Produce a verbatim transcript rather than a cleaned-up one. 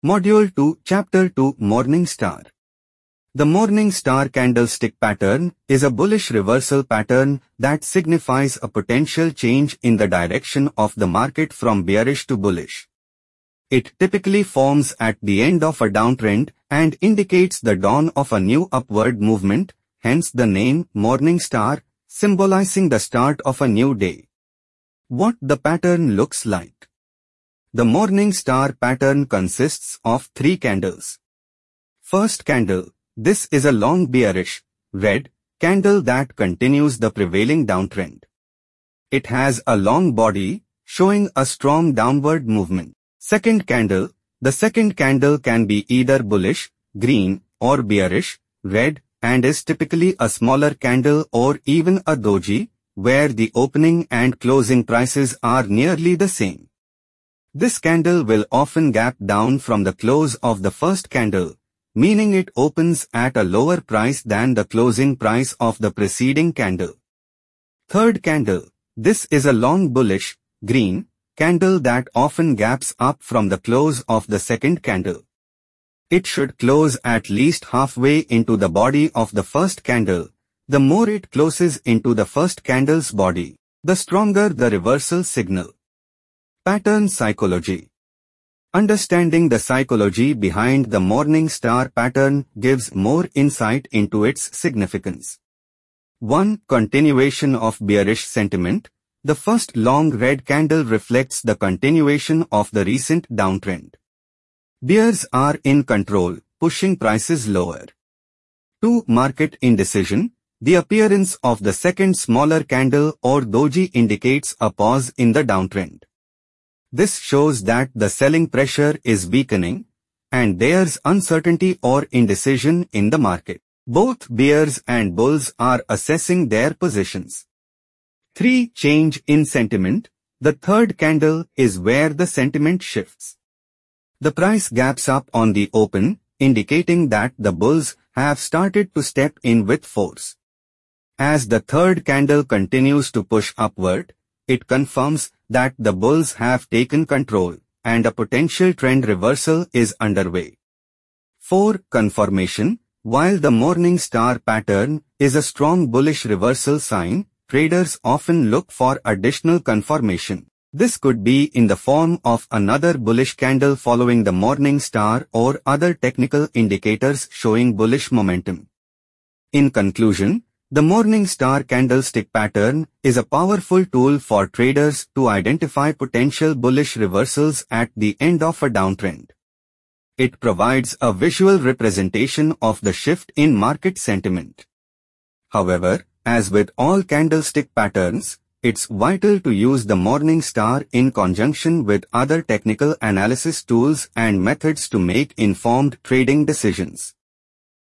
Module two, Chapter two, Morning Star. The Morning Star candlestick pattern is a bullish reversal pattern that signifies a potential change in the direction of the market from bearish to bullish. It typically forms at the end of a downtrend and indicates the dawn of a new upward movement, hence the name Morning Star, symbolizing the start of a new day. What the pattern looks like. The Morning Star pattern consists of three candles. First candle. This is a long bearish, red, candle that continues the prevailing downtrend. It has a long body, showing a strong downward movement. Second candle. The second candle can be either bullish, green, or bearish, red, and is typically a smaller candle or even a doji, where the opening and closing prices are nearly the same. This candle will often gap down from the close of the first candle, meaning it opens at a lower price than the closing price of the preceding candle. Third candle. This is a long bullish, green, candle that often gaps up from the close of the second candle. It should close at least halfway into the body of the first candle. The more it closes into the first candle's body, the stronger the reversal signal. Pattern psychology. Understanding the psychology behind the Morning Star pattern gives more insight into its significance. one. Continuation of bearish sentiment. The first long red candle reflects the continuation of the recent downtrend. Bears are in control, pushing prices lower. two. Market indecision. The appearance of the second smaller candle or doji indicates a pause in the downtrend. This shows that the selling pressure is weakening, and there's uncertainty or indecision in the market. Both bears and bulls are assessing their positions. three. Change in sentiment. The third candle is where the sentiment shifts. The price gaps up on the open, indicating that the bulls have started to step in with force. As the third candle continues to push upward, it confirms that the bulls have taken control and a potential trend reversal is underway. four. Confirmation. While the Morning Star pattern is a strong bullish reversal sign, traders often look for additional confirmation. This could be in the form of another bullish candle following the Morning Star or other technical indicators showing bullish momentum. In conclusion, the Morning Star candlestick pattern is a powerful tool for traders to identify potential bullish reversals at the end of a downtrend. It provides a visual representation of the shift in market sentiment. However, as with all candlestick patterns, it's vital to use the Morning Star in conjunction with other technical analysis tools and methods to make informed trading decisions.